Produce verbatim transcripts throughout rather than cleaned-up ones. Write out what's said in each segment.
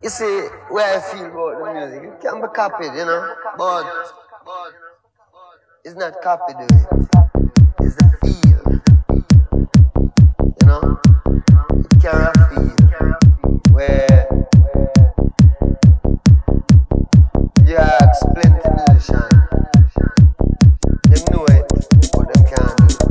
You see, where I feel about the music, it can be copied, you know, but it's not copied with it. It's the feel, you know. It carry a feel where you ask plenty musicians, them know it, but them can't do it.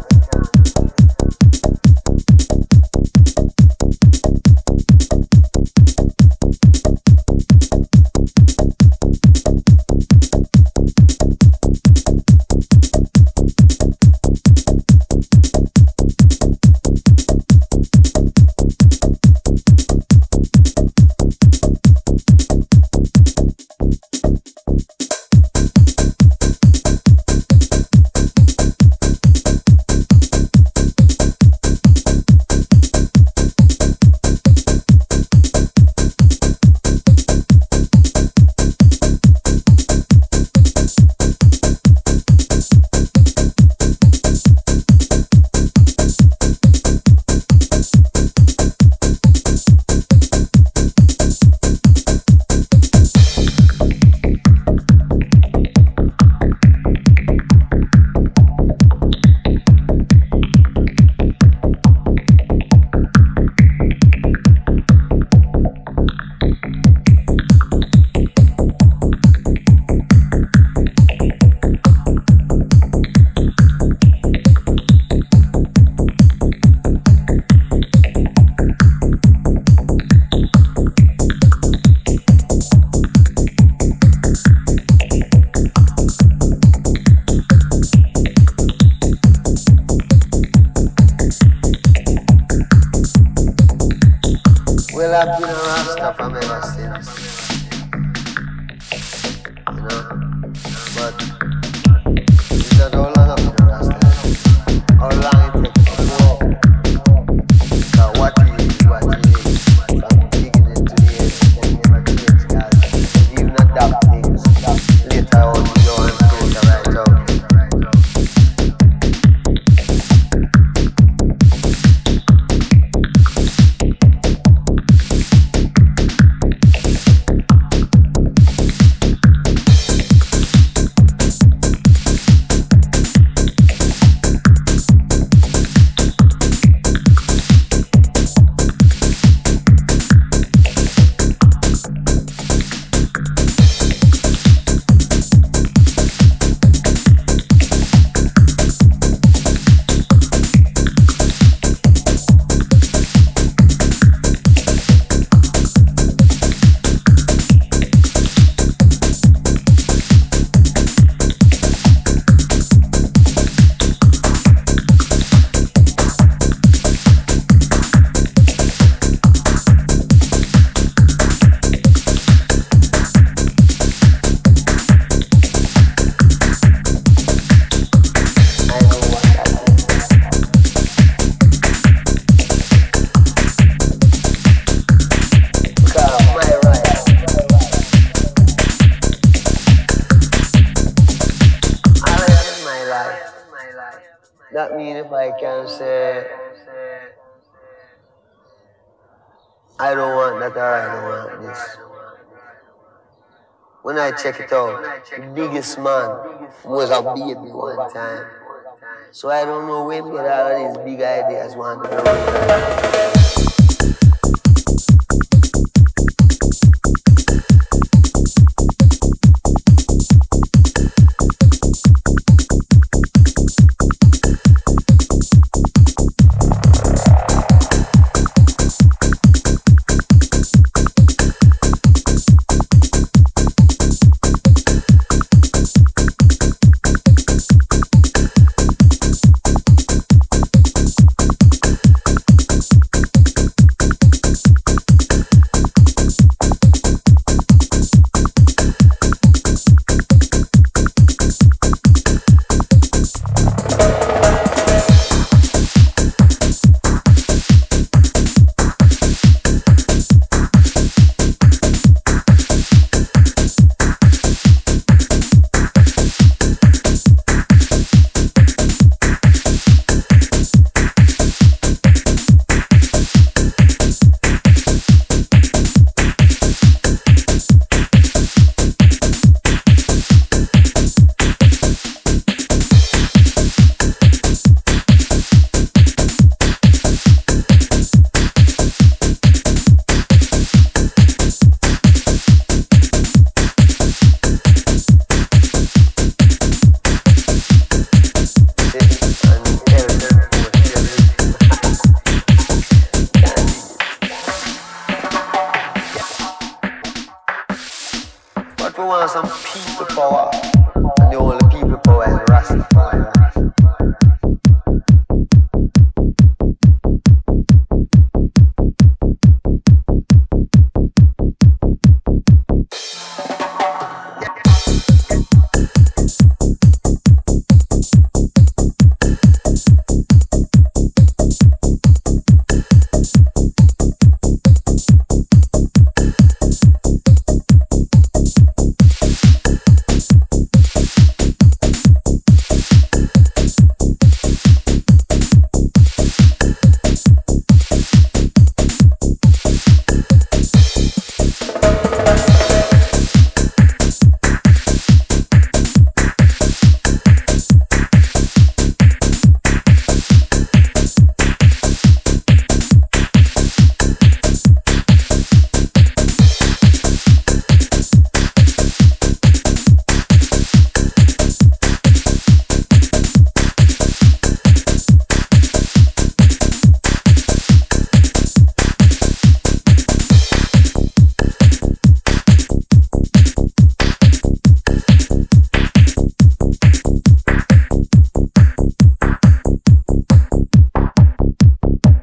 Well, I've been a Rasta from ever since, you know, but it's not how long I've been a Rasta, how long it takes to walk, because what it is, what it is, from the beginning to the end, can never change, guys. If you not adapt things, later on you go and filter right out. That means if I can say, I don't want that or I don't want this. When I check it out, the biggest man was a baby one time. So I don't know where to get all of these big ideas one time. people want some people power, and the only people power is Rastafari.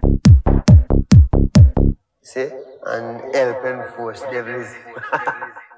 See? And help enforce devil is